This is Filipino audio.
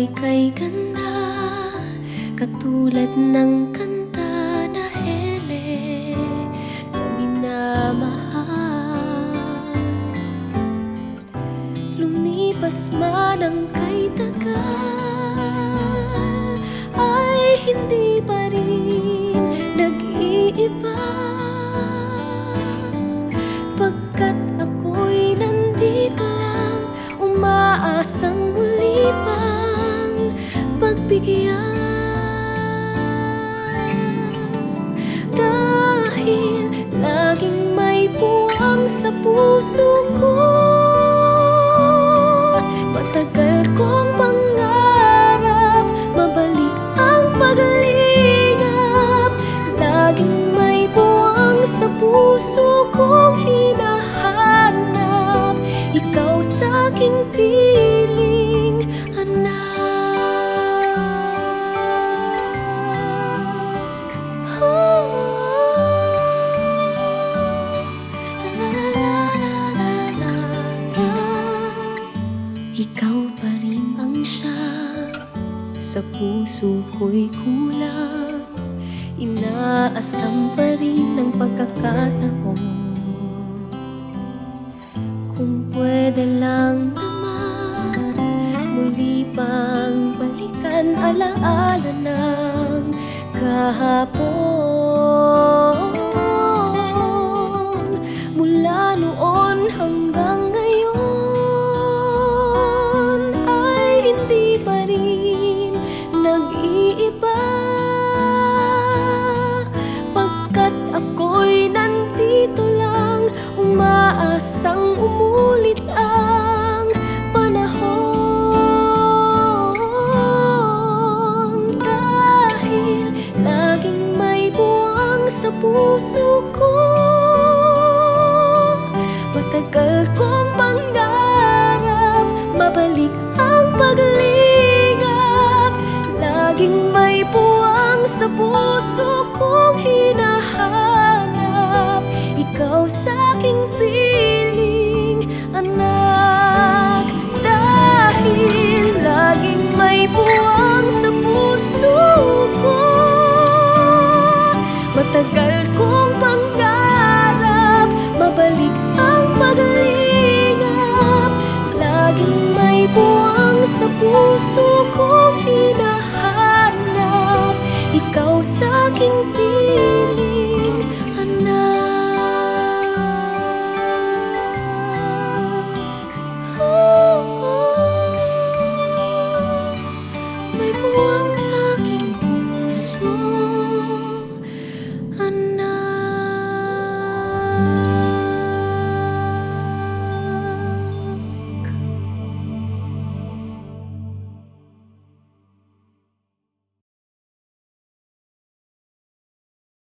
kay ganda, katulad ng kanta na hele sa minamahal. Lumipas man ang kay tagal, ay hindi pa rin nag-iiba, pagkat ako'y nandito lang, umaasang muli pang pagbigyan. Dahil laging may puwang sa puso ko, matagal kong pangarap mabalik ang paglingap. Laging may puwang sa puso kong hinahanap, ikaw sa'king piling anak. Ikaw pa rin ang siyang sa puso ko'y kulang, inaasam pa rin ang pagkakataon. Kung pwede lang naman, muli pang balikan alaala ng kahapon. Mula noon hanggang ngayon, ay hindi pa rin nag-iiba, pagkat ako'y nandito lang, umaasang umulit ang panahon. Dahil laging may buwang sa puso ko, matagal kong pangarap mabalik ang paglingap. Laging may buwang sa puso kong hinahanap, ikaw sa'king piling anak. Dahil laging may buwang sa puso ko, matagal kong pangarap mabalik ang paglingap. Laging may buwang sa puso kong hinahanap, ikaw sa'king